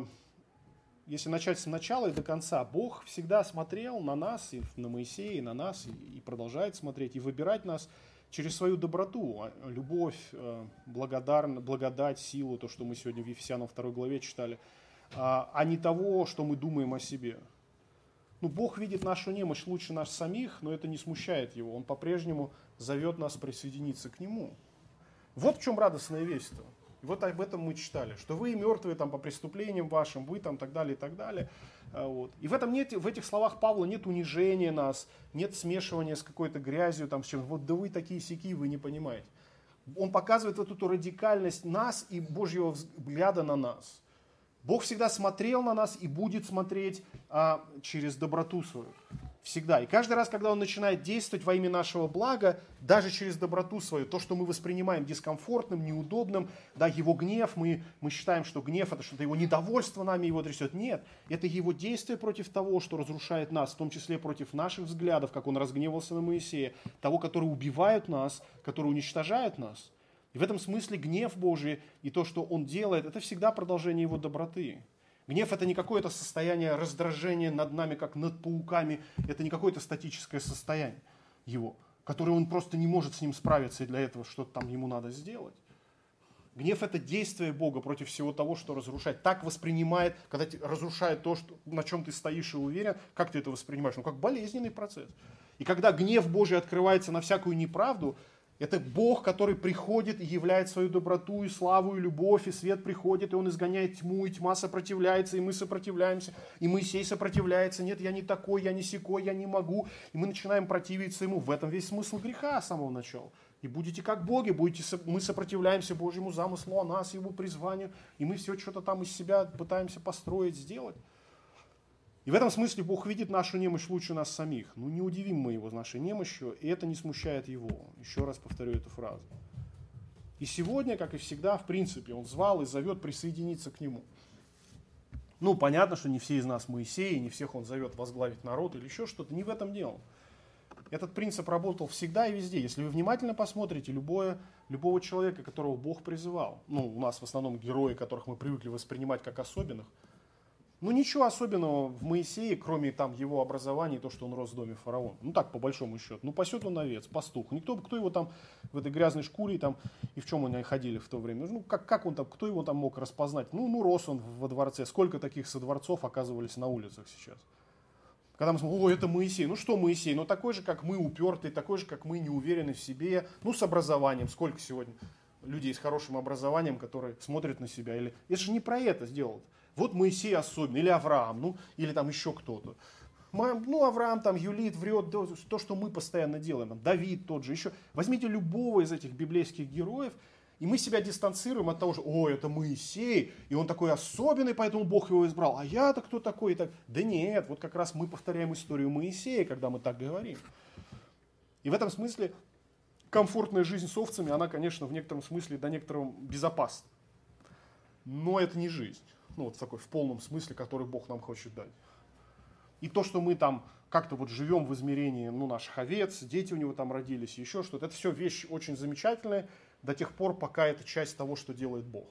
Speaker 1: если начать с начала и до конца, Бог всегда смотрел на нас, и на Моисея, и на нас, и продолжает смотреть, и выбирать нас через свою доброту, любовь, благодарность, благодать, силу, то, что мы сегодня в Ефесянам второй главе читали, а не того, что мы думаем о себе. Ну, Бог видит нашу немощь лучше нас самих, но это не смущает Его. Он по-прежнему зовет нас присоединиться к Нему. Вот в чем радостная весть-то. И вот об этом мы читали, что вы мертвые там, по преступлениям вашим, вы там так далее и так далее. Вот. И в, этом нет, в этих словах Павла нет унижения нас, нет смешивания с какой-то грязью, там, с чем, вот да вы такие сяки, вы не понимаете. Он показывает вот эту радикальность нас и Божьего взгляда на нас. Бог всегда смотрел на нас и будет смотреть а, через доброту свою. Всегда. И каждый раз, когда Он начинает действовать во имя нашего блага, даже через доброту свою, то, что мы воспринимаем дискомфортным, неудобным, да, Его гнев, мы, мы считаем, что гнев это что-то Его недовольство нами Его трясет. Нет, это Его действие против того, что разрушает нас, в том числе против наших взглядов, как Он разгневался на Моисея, того, которые убивают нас, которые уничтожают нас. И в этом смысле гнев Божий и то, что Он делает, это всегда продолжение Его доброты. Гнев это не какое-то состояние раздражения над нами, как над пауками, это не какое-то статическое состояние Его, которое Он просто не может с ним справиться, и для этого что-то там Ему надо сделать. Гнев это действие Бога против всего того, что разрушает. Так воспринимает, когда разрушает то, что, на чем ты стоишь и уверен, как ты это воспринимаешь? Ну, как болезненный процесс. И когда гнев Божий открывается на всякую неправду, это Бог, который приходит и являет свою доброту, и славу, и любовь, и свет приходит, и Он изгоняет тьму, и тьма сопротивляется, и мы сопротивляемся, и Моисей сопротивляется, нет, я не такой, я не сякой, я не могу, и мы начинаем противиться Ему. В этом весь смысл греха с самого начала. И будете как боги, будете, мы сопротивляемся Божьему замыслу о нас, Его призванию, и мы все что-то там из себя пытаемся построить, сделать. И в этом смысле Бог видит нашу немощь лучше нас самих. Ну, не удивим мы Его нашей немощью, и это не смущает Его. Еще раз повторю эту фразу. И сегодня, как и всегда, в принципе, Он звал и зовет присоединиться к Нему. Ну, понятно, что не все из нас Моисеи, не всех Он зовет возглавить народ или еще что-то. Не в этом дело. Этот принцип работал всегда и везде. Если вы внимательно посмотрите, любое, любого человека, которого Бог призывал, ну, у нас в основном герои, которых мы привыкли воспринимать как особенных, ну, ничего особенного в Моисее, кроме там его образования и то, что он рос в доме фараона. Ну, так, по большому счету. Ну, пасет он овец, пастух. Никто, кто его там в этой грязной шкуре, там, и в чем они ходили в то время. Ну, как, как он там, кто его там мог распознать? Ну, ну, рос он во дворце. Сколько таких со дворцов оказывались на улицах сейчас? Когда мы смотрим, о, это Моисей. Ну, что Моисей? Ну, такой же, как мы, упертый, такой же, как мы, неуверенный в себе. Ну, с образованием. Сколько сегодня людей с хорошим образованием, которые смотрят на себя? Или... Это же не про это сделано. Вот Моисей особенный, или Авраам, ну, или там еще кто-то. Ну, Авраам там юлит, врет, то, что мы постоянно делаем. Там, Давид тот же, еще. Возьмите любого из этих библейских героев, и мы себя дистанцируем от того, что, о, это Моисей, и он такой особенный, поэтому Бог его избрал. А я-то кто такой? И так. Да нет, вот как раз мы повторяем историю Моисея, когда мы так говорим. И в этом смысле комфортная жизнь с овцами, она, конечно, в некотором смысле до некоторого безопасна. Но это не жизнь. Ну, вот в такой, в полном смысле, который Бог нам хочет дать. И то, что мы там как-то вот живем в измерении, ну, наших овец, дети у него там родились, еще что-то, это все вещь очень замечательная до тех пор, пока это часть того, что делает Бог.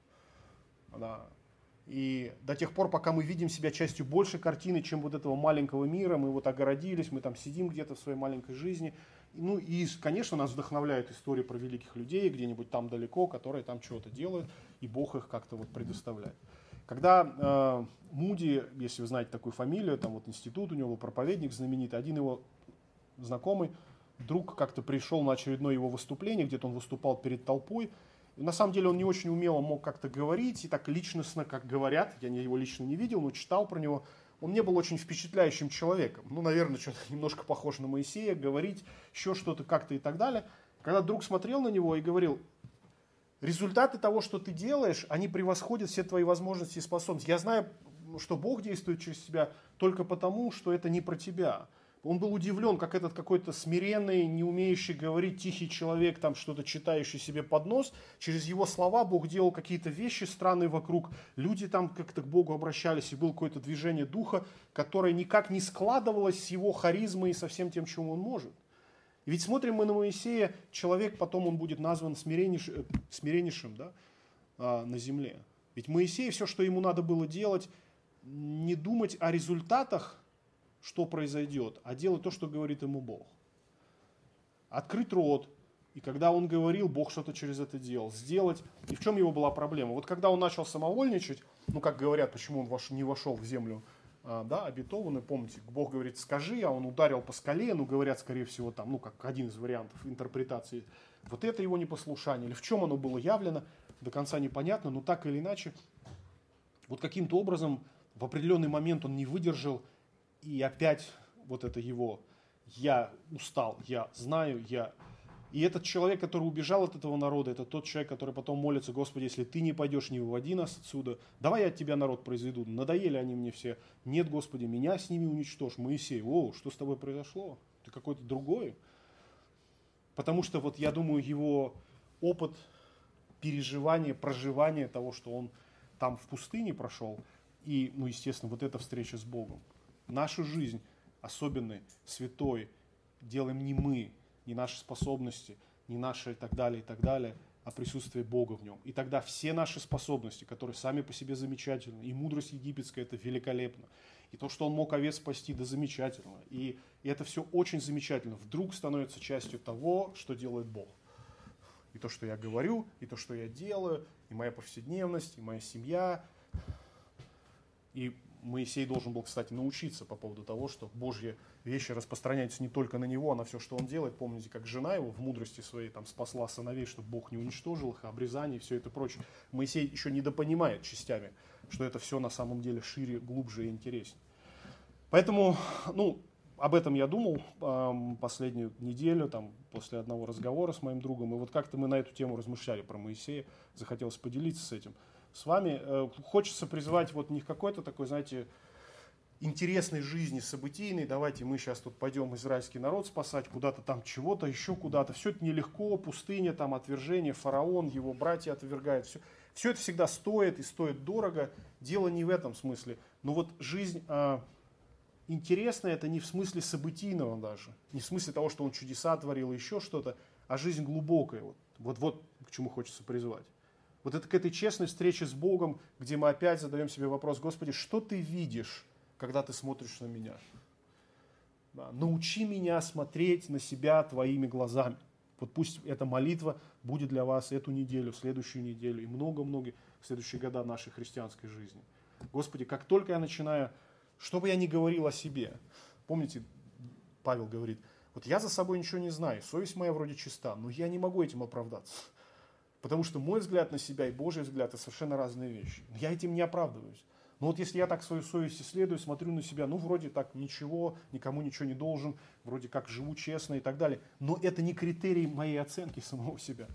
Speaker 1: Да. И до тех пор, пока мы видим себя частью большей картины, чем вот этого маленького мира, мы вот огородились, мы там сидим где-то в своей маленькой жизни. Ну и, конечно, нас вдохновляют истории про великих людей где-нибудь там далеко, которые там чего-то делают, и Бог их как-то вот предоставляет. Когда э, Муди, если вы знаете такую фамилию, там вот институт у него, проповедник знаменитый, один его знакомый, друг как-то пришел на очередное его выступление, где-то он выступал перед толпой. И на самом деле он не очень умело мог как-то говорить, и так личностно, как говорят, я его лично не видел, но читал про него. Он не был очень впечатляющим человеком. Ну, наверное, что-то немножко похож на Моисея, говорить, еще что-то как-то и так далее. Когда друг смотрел на него и говорил, результаты того, что ты делаешь, они превосходят все твои возможности и способности. Я знаю, что Бог действует через тебя только потому, что это не про тебя. Он был удивлен, как этот какой-то смиренный, не умеющий говорить, тихий человек, там что-то читающий себе под нос, через его слова Бог делал какие-то вещи странные вокруг. Люди там как-то к Богу обращались, и было какое-то движение духа, которое никак не складывалось с его харизмой и со всем тем, чем он может. И ведь смотрим мы на Моисея, человек, потом он будет назван смиреннейш... смиреннейшим, да, на земле. Ведь Моисей, все, что ему надо было делать, не думать о результатах, что произойдет, а делать то, что говорит ему Бог. Открыть рот, и когда он говорил, Бог что-то через это делал. Сделать, и в чем его была проблема? Вот когда он начал самовольничать, ну как говорят, почему он не вошел в землю, да, обетованную, помните, Бог говорит, скажи, а он ударил по скале, ну говорят, скорее всего, там, ну как один из вариантов интерпретации. Вот это его непослушание, или в чем оно было явлено, до конца непонятно, но так или иначе, вот каким-то образом в определенный момент он не выдержал, и опять вот это его «я устал, я знаю, я И этот человек, который убежал от этого народа, это тот человек, который потом молится: Господи, если ты не пойдешь, не выводи нас отсюда, давай я от тебя народ произведу. Надоели они мне все. Нет, Господи, меня с ними уничтожь. Моисей: о, что с тобой произошло? Ты какой-то другой. Потому что вот я думаю, его опыт переживания, проживания того, что он там в пустыне прошел, и, ну, естественно, вот эта встреча с Богом. Нашу жизнь особенной, святой делаем не мы, не наши способности, не наши и так далее, и так далее, а присутствие Бога в нем. И тогда все наши способности, которые сами по себе замечательны, и мудрость египетская, это великолепно, и то, что он мог овец спасти, да замечательно, и, и это все очень замечательно, вдруг становится частью того, что делает Бог. И то, что я говорю, и то, что я делаю, и моя повседневность, и моя семья. И Моисей должен был, кстати, научиться по поводу того, что Божьи вещи распространяются не только на него, а на все, что он делает. Помните, как жена его в мудрости своей там спасла сыновей, чтобы Бог не уничтожил их, обрезание и все это прочее. Моисей еще недопонимает частями, что это все на самом деле шире, глубже и интереснее. Поэтому, ну, об этом я думал э, последнюю неделю, там, после одного разговора с моим другом, и вот как-то мы на эту тему размышляли про Моисея, захотелось поделиться с этим с вами. Э, хочется призвать вот не в какой-то такой, знаете, интересной жизни, событийной, давайте мы сейчас тут пойдем израильский народ спасать, куда-то там чего-то, еще куда-то. Все это нелегко, пустыня, там отвержение, фараон, его братья отвергают. Все, все это всегда стоит и стоит дорого. Дело не в этом смысле. Но вот жизнь э, интересная, это не в смысле событийного даже, не в смысле того, что он чудеса творил, еще что-то, а жизнь глубокая. Вот, вот, вот к чему хочется призвать. Вот это к этой честной встрече с Богом, где мы опять задаем себе вопрос: Господи, что ты видишь, когда ты смотришь на меня? Да, научи меня смотреть на себя твоими глазами. Вот пусть эта молитва будет для вас эту неделю, следующую неделю и много-много следующие года нашей христианской жизни. Господи, как только я начинаю, что бы я ни говорил о себе, помните, Павел говорит: вот я за собой ничего не знаю, совесть моя вроде чиста, но я не могу этим оправдаться. Потому что мой взгляд на себя и Божий взгляд – это совершенно разные вещи. Я этим не оправдываюсь. Но вот если я так свою совесть исследую, смотрю на себя, ну вроде так ничего, никому ничего не должен, вроде как живу честно и так далее. Но это не критерий моей оценки самого себя.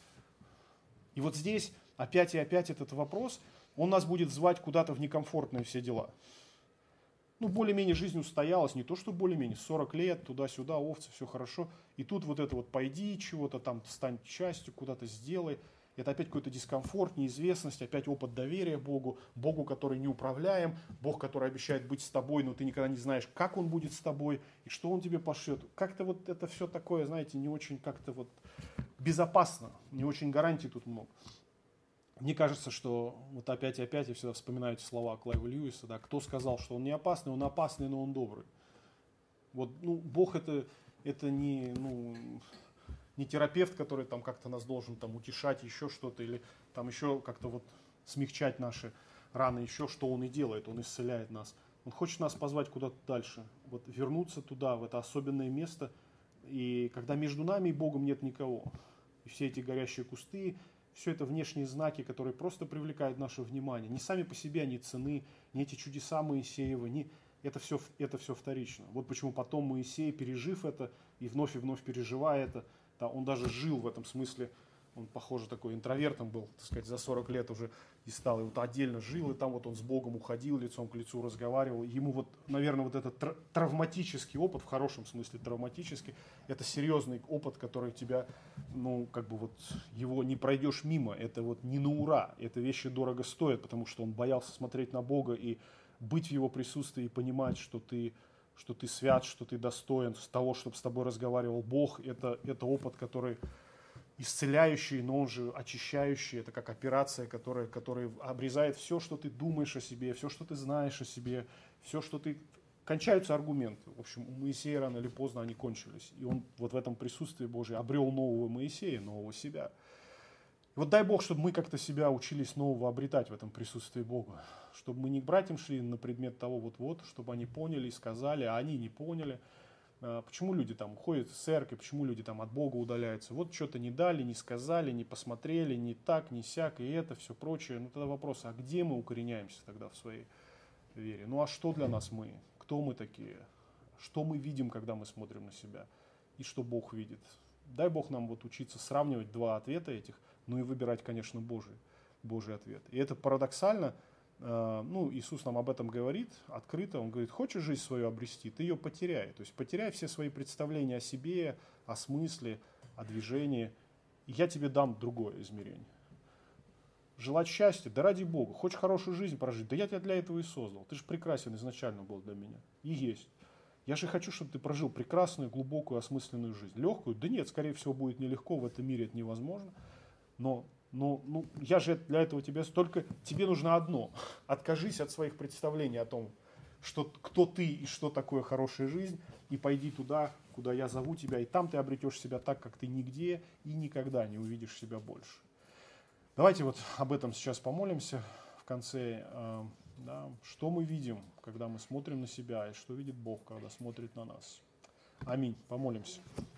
Speaker 1: И вот здесь опять и опять этот вопрос, он нас будет звать куда-то в некомфортные все дела. Ну, более-менее жизнь устоялась, не то что более-менее, сорок лет, туда-сюда, овцы, все хорошо. И тут вот это вот пойди, чего-то там, стань частью, куда-то сделай. Это опять какой-то дискомфорт, неизвестность, опять опыт доверия Богу, Богу, который неуправляем, Бог, который обещает быть с тобой, но ты никогда не знаешь, как Он будет с тобой и что Он тебе пошлет. Как-то вот это все такое, знаете, не очень как-то вот безопасно, не очень гарантий тут много. Мне кажется, что вот опять и опять я всегда вспоминаю эти слова Клайва Льюиса, да, кто сказал, что он не опасный, он опасный, но он добрый. Вот, ну, Бог это, это не, ну, не терапевт, который там как-то нас должен там утешать, еще что-то, или там еще как-то вот смягчать наши раны, еще что он и делает, он исцеляет нас. Он хочет нас позвать куда-то дальше, вот вернуться туда, в это особенное место, и когда между нами и Богом нет никого, и все эти горящие кусты, все это внешние знаки, которые просто привлекают наше внимание. Не сами по себе они ценны, не эти чудеса Моисеева, не, это, все, это все вторично. Вот почему потом Моисей, пережив это и вновь и вновь переживая это, да, он даже жил в этом смысле, он, похоже, такой интровертом был, так сказать, за сорок лет уже и стал, и вот отдельно жил, и там вот он с Богом уходил, лицом к лицу разговаривал. Ему вот, наверное, вот этот тр- травматический опыт, в хорошем смысле травматический, это серьезный опыт, который тебя, ну, как бы вот, его не пройдешь мимо, это вот не на ура, это вещи дорого стоят, потому что он боялся смотреть на Бога и быть в его присутствии и понимать, что ты, что ты свят, что ты достоин того, чтобы с тобой разговаривал Бог, это, это опыт, который исцеляющий, но он же очищающий. Это как операция, которая, которая обрезает все, что ты думаешь о себе, все, что ты знаешь о себе, все, что ты... Кончаются аргументы. В общем, у Моисея рано или поздно они кончились. И он вот в этом присутствии Божьем обрел нового Моисея, нового себя. И вот дай Бог, чтобы мы как-то себя учились нового обретать в этом присутствии Бога. Чтобы мы не к братьям шли на предмет того вот-вот, чтобы они поняли и сказали, а они не поняли. Почему люди там уходят из церкви, почему люди там от Бога удаляются? Вот что-то не дали, не сказали, не посмотрели, не так, не сяк, и это, все прочее. Ну тогда вопрос, а где мы укореняемся тогда в своей вере? Ну а что для нас мы? Кто мы такие? Что мы видим, когда мы смотрим на себя? И что Бог видит? дай Бог нам вот учиться сравнивать два ответа этих, ну и выбирать, конечно, Божий, Божий ответ. И это парадоксально, э, ну, Иисус нам об этом говорит открыто, Он говорит, хочешь жизнь свою обрести, ты ее потеряй. То есть потеряй все свои представления о себе, о смысле, о движении, и я тебе дам другое измерение. Желать счастья, да ради Бога. Хочешь хорошую жизнь прожить, да я тебя для этого и создал. Ты же прекрасен изначально был для меня. И есть. Я же хочу, чтобы ты прожил прекрасную, глубокую, осмысленную жизнь. Легкую? Да нет, скорее всего, будет нелегко, в этом мире это невозможно. Но, но ну, я же для этого тебя... Только тебе нужно одно. Откажись от своих представлений о том, что, кто ты и что такое хорошая жизнь, и пойди туда, куда я зову тебя, и там ты обретешь себя так, как ты нигде и никогда не увидишь себя больше. Давайте вот об этом сейчас помолимся в конце. Э, да, что мы видим, когда мы смотрим на себя, и что видит Бог, когда смотрит на нас. Аминь. Помолимся.